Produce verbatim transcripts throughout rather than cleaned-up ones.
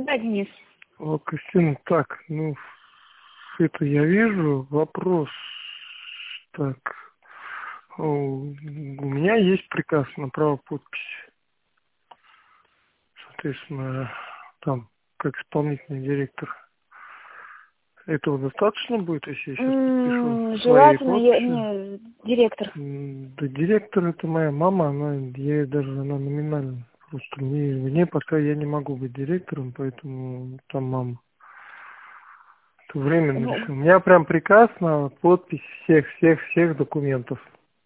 Да, Денис. О, Кристина, так, ну, это я вижу. Вопрос, так, о, у меня есть приказ на право подписи. Соответственно, там, как исполнительный директор. Этого достаточно будет, если я сейчас подпишу М, своей Желательно, я, подписью? не, директор. М, Да директор это моя мама, она, я ей даже она номинально. Просто мне, мне пока я не могу быть директором, поэтому там мама. Это временно Ну, решил. У меня прям приказ на подпись всех, всех, всех документов.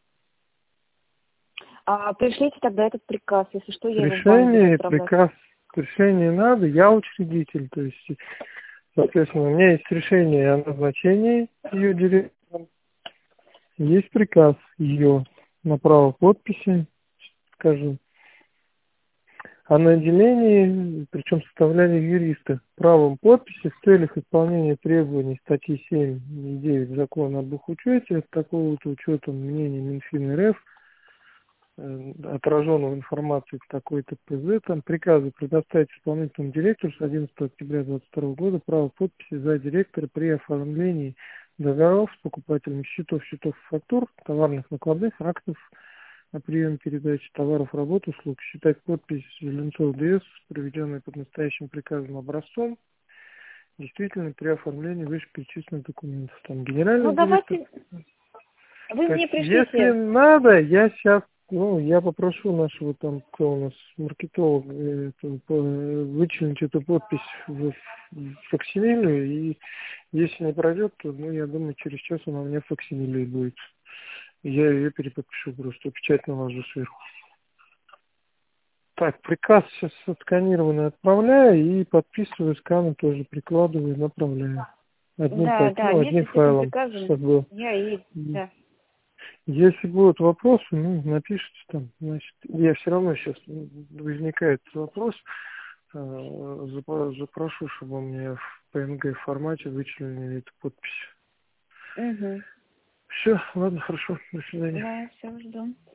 а пришлите тогда этот приказ, если что, я его в банк буду Решение, отправлять. приказ, решение надо, я учредитель, то есть, соответственно, у меня есть решение о назначении ее директором, есть приказ ее на право подписи, скажем, о наделении, причем составляли юриста, правом подписи в целях исполнения требований статьи семь и девять Закона об их учете, с такого-то учетом мнения Минфин РФ, э, отраженного информации в такой-то ПЗ, там приказы предоставить исполнительному директору с одиннадцатого октября двадцать второго года право подписи за директора при оформлении договоров с покупателями счетов, счетов и фактур, товарных накладных, актов о приеме передачи товаров, работ, услуг, считать подпись Зеленцов ДС, проведенной под настоящим приказом образцом, действительно при оформлении вышеперечисленных документов. Там Ну, генеральный директор. давайте, вы То мне есть, если пришлите. надо, я сейчас, ну, я попрошу нашего там, кто у нас, маркетолога, э, там, по- вычленить эту подпись в, в факсимиле, и если не пройдет, то, ну, я думаю, через час она у меня в факсимиле будет. Я ее переподпишу просто, печать наложу сверху. Так, приказ сейчас отсканированный отправляю и подписываю, сканы тоже прикладываю, направляю. Одним, Да, пак- да, ну, одним вместе с этим файлом, приказом чтобы... я и, да. Если будут вопросы, ну, напишите там, значит, я все равно сейчас возникает вопрос, э, запро- запрошу, чтобы мне в пэ эн гэ формате вычленили эту подпись. Угу. Все, ладно, хорошо, до свидания. Да, все, жду.